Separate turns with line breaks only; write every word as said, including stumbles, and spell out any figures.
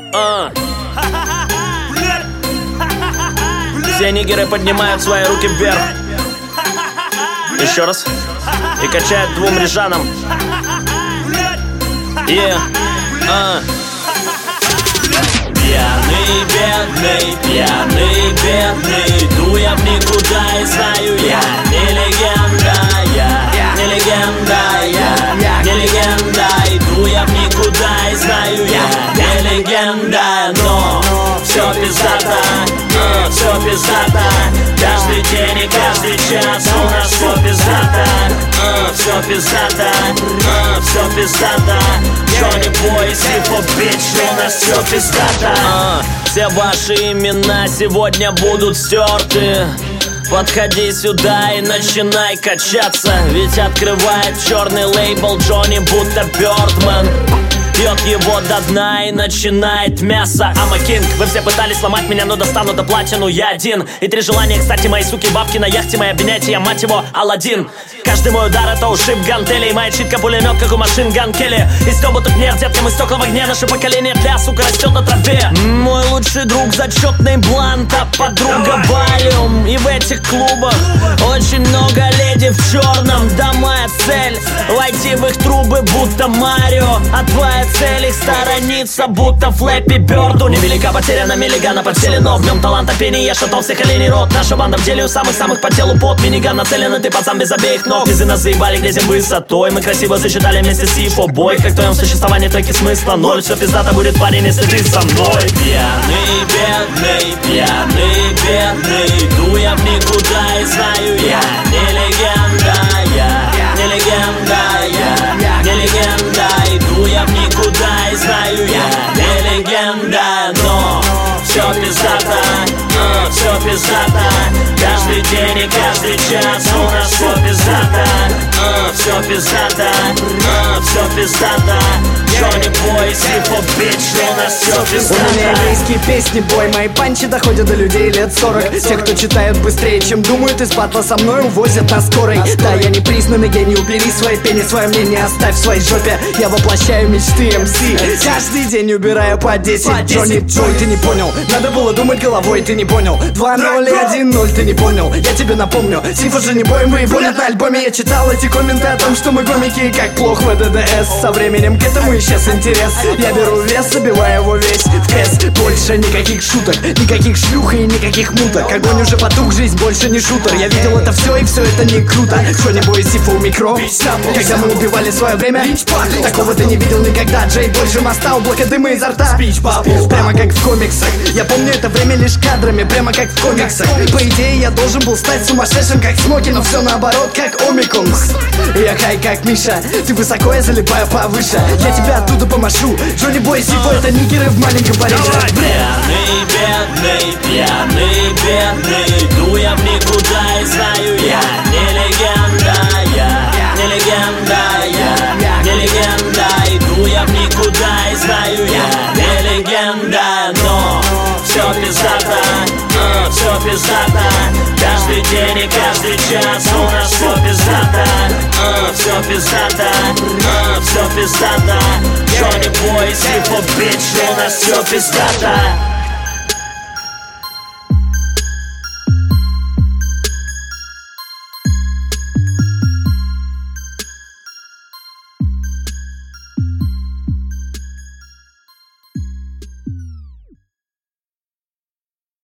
А. Все нигеры поднимают свои руки вверх. Еще раз. И качают двум рижанам. Yeah. А. Пьяный, бедный, пьяный, бедный, иду я в никуда и знаю, я не легенда, я не легенда, я не легенда, иду я в никуда и знаю, я не легенда, но все пиздато, uh, все пиздато, каждый день и каждый час у нас все пиздато, uh, все пиздато, uh, все пиздато, Джонни Бой, Сифо, бич, у нас все пиздато. Uh, все ваши имена сегодня будут стерты. Подходи сюда и начинай качаться, ведь открывает черный лейбл Джонни, будто Бёрдман. Пьет его до дна и начинает мясо. I'm a king. Вы все пытались сломать меня, но достану до платину я один. И три желания, кстати, мои суки, бабки на яхте, мои обвинятия, я, мать его, Аладдин. Каждый мой удар это ушиб гантелей, моя читка пулемет, как у машин Ган Келли. И стёба тут нет, детка, мы стекла в огне, наше поколение тля, сука, растет на траве. Мой лучший друг зачетный блант, а подруга валюм. И в этих клубах очень много леди в черном. Да моя цель войти в их трубы, будто Марио. А твоя цель их сторониться, будто Флэппи Бёрду. Невелика потеря на миллигана подселе, но в нем таланта пени, я шатал всех оленей рот. Наша банда в деле у самых-самых по телу под миниган нацелен, и ты пацан без обеих ног. Из нас заебали грязем высотой, мы красиво сочетали вместе с Сифо бой. Как в твоем существовании треки смысла ноль, все пиздато будет, парень, если ты со мной. Пьяный, бедный, пьяный, бедный, иду я в никуда и знаю, я не легенда, я не легенда, я не легенда, иду я в никуда и знаю, я не легенда, но все пиздато, uh, все пиздато, каждый день и каждый час у нас все пиздато, uh, все пиздато, uh, все пиздато, Джонни Бой, Сифо, бич, у нас все пиздато.
У меня еврейские песни, бой, мои панчи доходят до людей лет сорок. Те, кто читают быстрее, чем думают, из батла со мной увозят на скорой. Да, я не признанный гений, убери свои пени, свое мнение оставь в своей жопе. Я воплощаю мечты эм си, каждый день убираю по десять. Джонни Бой, ты не понял, надо было думать головой, ты не понял. Два ноль и один ноль, ты не понял, я тебе напомню. Сифо же не боем, вы волят на альбоме. Я читал эти комменты о том, что мы гомики, как плохо в д д эс. Со временем к этому исчез интерес. Я беру вес, забиваю его весь в кэс. Больше никаких шуток, никаких шлюх и никаких муток. Огонь уже потух, жизнь больше не шутер. Я видел это все, и все это не круто. Джонни Бой, Сифо у микро. Когда мы убивали свое время, такого ты не видел никогда. Джей больше моста, облако дыма изо рта. Прямо как в комиксах. Я помню это время лишь кадрами, прямо как в комиксах. По идее я должен был стать сумасшедшим, как Смоки, но все наоборот, как Омикон. Я хай, как Миша, ты высоко, я залипаю повыше. Я тебя оттуда помашу. Джонни Бой, Сифо, это нигеры в маленьком Париже.
Пьяный, бедный, пьяный, бедный, иду я в никуда и знаю, я не легенда, я не легенда, я не легенда, иду я в никуда и знаю, я не легенда, но все пиздато, uh, все пиздато, каждый день и каждый час у нас все пиздато, uh, все пиздато, uh, все пиздато, Джонни Бой, Сифо, бич, у нас все пиздато.